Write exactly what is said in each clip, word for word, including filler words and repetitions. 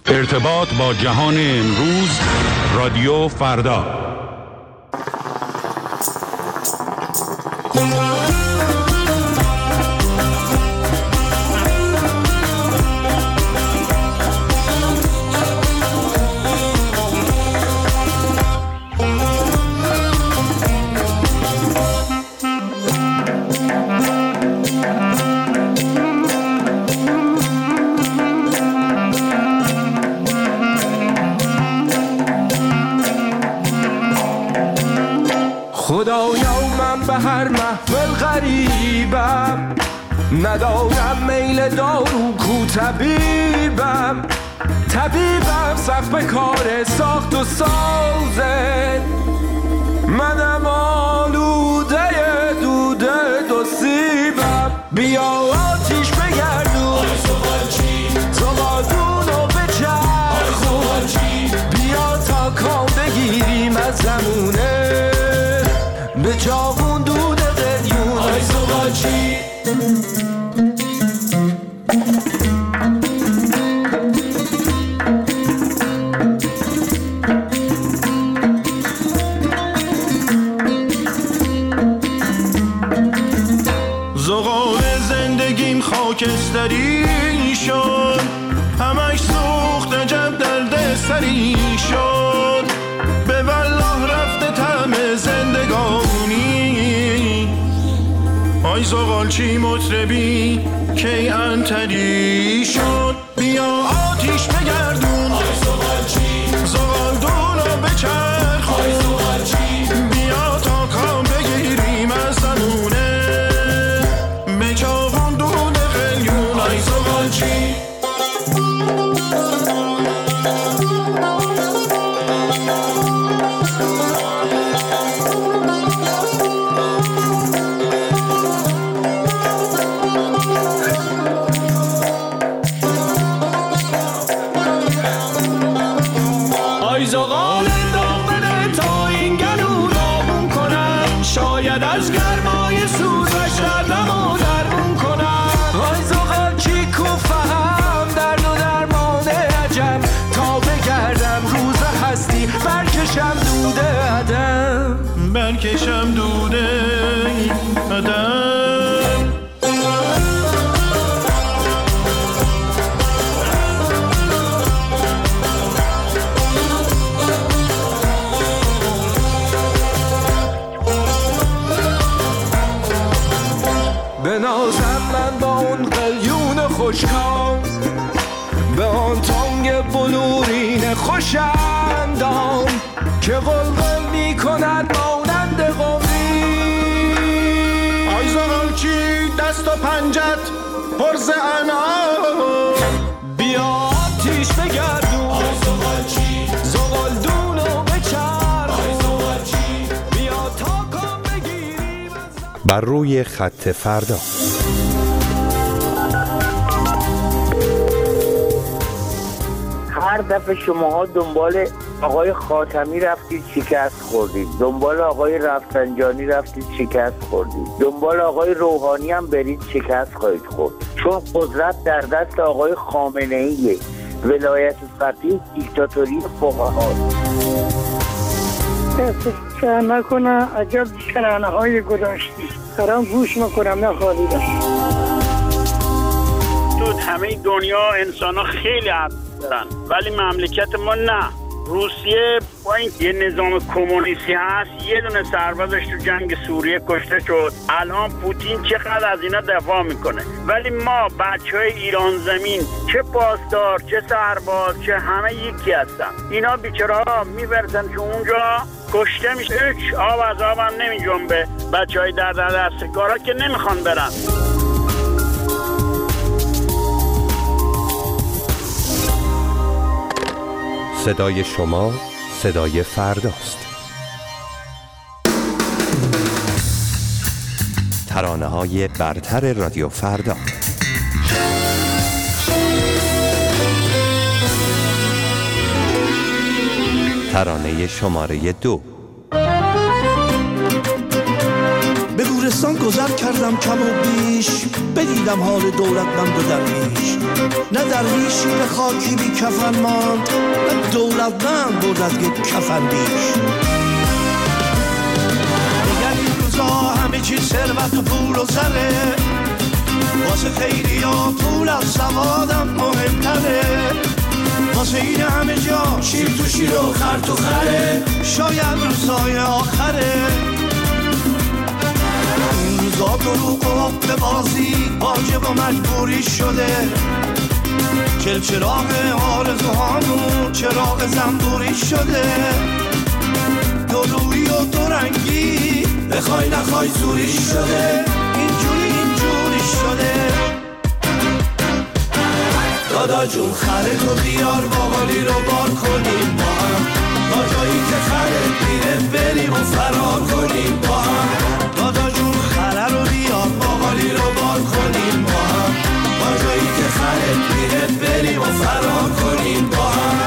ارتباط با جهان امروز، رادیو فردا. خدایا من به هر محفل غریبم، ندارم میل دارو کو طبیبم. طبیبم سخت به کار ساخت و سازه، منم آلوده دوده دو سیبم. بیا آتیش بگردون زغالدونو بچرخون، بیا تا کام بگیریم از زمونه به چاقون دود قلیون. آی زغالچی زغال زندگیم خاکستری شد، همش سوخت عجب درد سری شد. به والله رفته طعم زندگانی، آی زغالچی مطربی کی انتری شد. بیا آتیش بگردون آی زغالچی، زغالدونو بچرخون، آی زغالچی بیا تا کام بگیریم از زمونه به چاقون دود قلیون. آی زغالچی زغال داغ بده تا این گلو داغون کنم، شاید از گرمای سوزش دردمو درمون کنم. آی زغالچی کو فهم درد و درمان عجم، تا بگردم روز هستی برکشم دوده عدم، برکشم دوده عدم. بنازم من با اون قلیون خوشکام، به آن تانگ بلورین خوشندام که قلقل می کند مانند قمری. آی زغالچی دست و پنجت پرز انعام، بیا آتیش بگردون آی زغالچی، زغالدونو بچرخون، آی زغالچی بیا تا کام بگیریم. بر روی خط فردا. هر دفعه شماها دنبال آقای خاتمی رفتید شکست خوردید، دنبال آقای رفسنجانی رفتید شکست خوردید، دنبال آقای روحانی هم برید شکست خواهید خورد، چون قدرت در دست آقای خامنه‌ایه. ولایت فقیه دیکتاتوری فقهاست. سعی نکنه عجب کرانه های گذاشتی، دارم گوش میکنم نخواهیدم. تو همه دنیا انسان ها خیلی حق دارن ولی مملکت ما نه. روسیه با این یه نظام کمونیستی هست، یه دونه سربازش تو جنگ سوریه کشته شد، الان پوتین چقدر از اینا دفاع میکنه، ولی ما بچه های ایران زمین چه پاسدار چه سرباز چه همه یکی هستن. اینا بیچاره ها میبرزن که اونجا کشته میشه، هیچ آب از آب هم نمی جنبه. بچه های در در دستکارا که نمیخوان برن. صدای شما صدای فرداست. ترانه‌های برتر رادیو فردا. ترانه شماره دو. به گور زمستان گذر کردم کم و بیش، بدیدم حال دولتمند و درویش. نه درویشی به خاکی بی کفن ماند، نه دولتمند بود از یک کفن بیش. دیگر این روزا همه چیز ثروت و پول و زره، واسه خیلی ها پول از سوادم مهمتره. واسه این همه جا شیر تو شیر و خر تو خره، شاید روزای آخره. این روزا دروغ و حق بازی واجب و مجبوری شده. چل چراغ آرزوهامون چراغ زنبوری شده. دو روی و دو رنگی بخوای نخوای زوری شده. اینجوری اینجوری شده. دادا جون خره تو بیار باقالی رو بار کنیم با هم، تا جایی که خره میره بریم و فرار کنیم با هم. دادا جون خره رو بیار باقالی رو بار کنیم با هم، تا جایی که خره میره بریم و فرار کنیم با هم.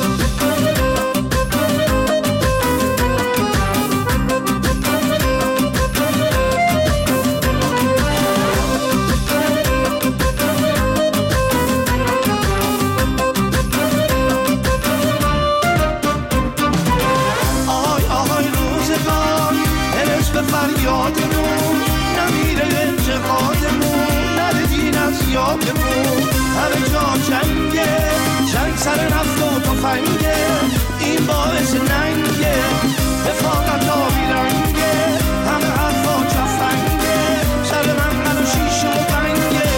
فریادمون نمیره انتقادمون، نره دین از یادمون. همه جا جنگه، جنگ سر نفت و تفنگه، این باعث ننگه، رفاقت آبی رنگه. همه حرفا جفنگه، سر منقل و شیشه و بنگه.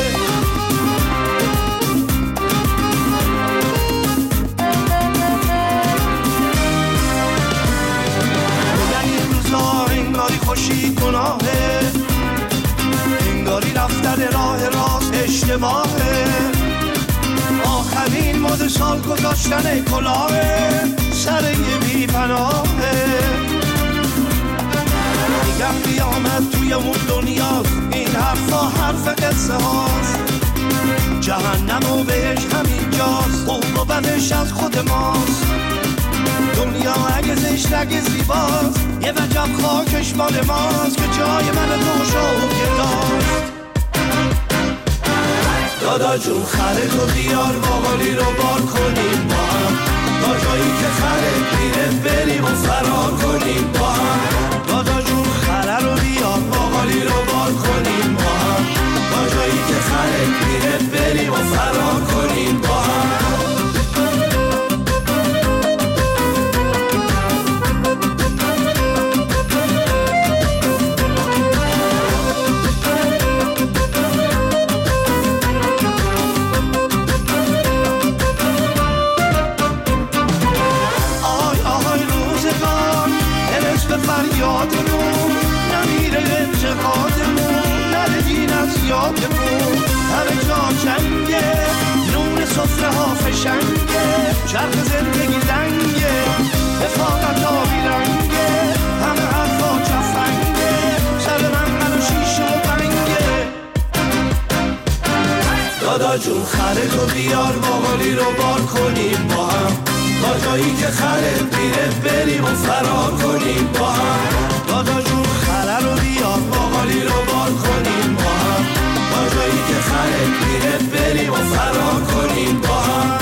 بگن این روزا انگاری خوشی گناهه، انگاری رفتن راه راست اشتباهه. آخرین مد سال گذاشتن کلاهه، سر یه بی پناهه. میگم قیامت توی اون دنیاست، این حرفا حرف قصه هاست. جهنم و بهش همین جاست، خوب و بدش از خود ماست. دنیا اگه زشت اگه زیباست، یه وجب خاکش مال ماست، که جای من تو شوکه داشت. دادا جون خره تو بیار باقالی رو بار کنیم با هم، تا جایی که خره میره بریم و فرار کنیم با هم. دادا جون خره رو بیار باقالی رو بار کنیم با هم، تا جایی که خره میره بریم و فرار کنیم با هم. فریادمون نمیره انتقادمون، نره دین از یادمون. همه جا جنگه، نون سفره ها فشنگه، چرخ زندگی لنگه، رفاقت آبی رنگه. همه حرفا جفنگه، سر منقل و شیشه و بنگه. دادا جون خره تو بیار باقالی رو بار کنیم با هم، تا جایی که خره میره بریم و فرار کنیم با هم. دادا جون خره رو بیار باقالی رو بار کنیم با هم، تا جایی که خره میره بریم و فرار کنیم با هم.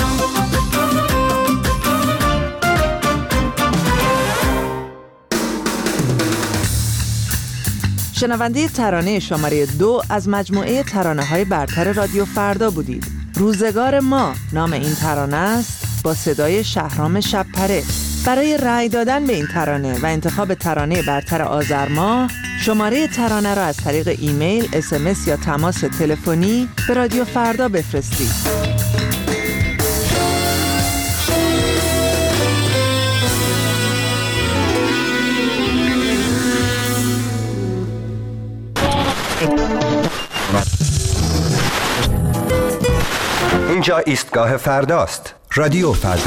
شنونده ترانه شماره دو از مجموعه ترانه‌های برتر رادیو فردا بودید. روزگار ما نام این ترانه است، با صدای شهرام شب‌پره. برای رأی دادن به این ترانه و انتخاب ترانه برتر آذر ماه، شماره ترانه را از طریق ایمیل، اس ام اس یا تماس تلفنی به رادیو فردا بفرستید. اینجا ایستگاه فرداست. رادیو فردا.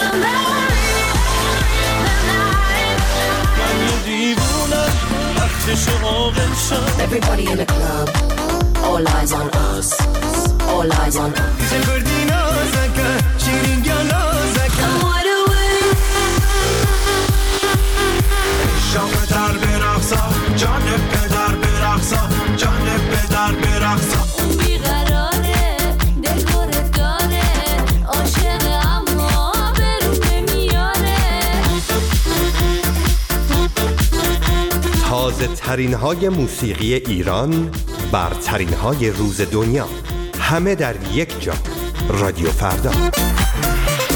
Everybody in the club, all eyes on us, all eyes on us. شام در برقصا، جان پدر برقصا، تازه ترین های موسیقی ایران، برترین های روز دنیا، همه در یک جا. رادیو فردا.